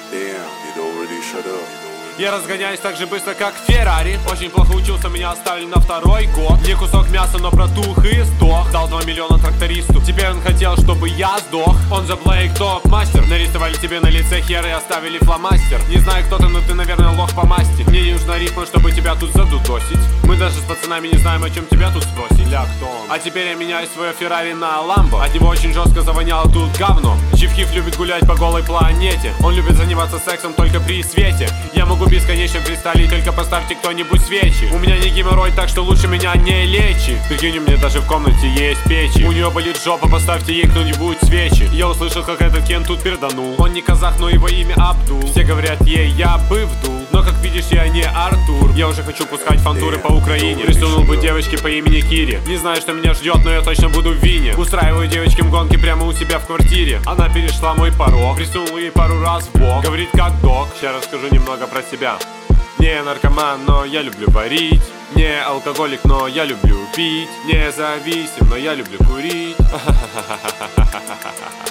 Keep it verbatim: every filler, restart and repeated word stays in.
Damn, you don't really shut up. Я разгоняюсь так же быстро, как Феррари. Очень плохо учился, меня оставили на второй год. Не кусок мяса, но протух и сдох. Дал два миллиона трактористу, теперь он хотел, чтобы я сдох. Он же Блейк Топ Мастер. Нарисовали тебе на лице хер и оставили фломастер. Не знаю, кто ты, но ты, наверное, лох по масти. Мне не нужна рифма, чтобы тебя тут задудосить. Мы даже с пацанами не знаем, о чем тебя тут спросить. Ля, кто он? А теперь я меняю свое Феррари на Ламбо. От него очень жестко завоняло тут говно. Чиф-Хиф любит гулять по голой планете. Он любит заниматься сексом только при свете. Я могу бесконечно кристаллить, только поставьте кто-нибудь свечи. У меня не геморрой, так что лучше меня не лечи. Прикинь, у меня даже в комнате есть печи. У нее болит жопа, поставьте ей кто-нибудь свечи. Я услышал, как этот Кен тут перданул. Он не казах, но его имя Абдул. Все говорят ей, я бы вдул. Но как видишь, я не Артур. Я уже хочу пускать фантуры по Украине. Присунул бы девочке по имени Кири. Не знаю, что меня ждет, но я точно буду в Вине. Устраиваю девочкам гонки прямо у себя в квартире. Она перешла мой порог, присунул ей пару раз в бок. Говорит как док. Сейчас расскажу немного про себя. Не наркоман, но я люблю варить. Не алкоголик, но я люблю пить. Не зависим, но я люблю курить.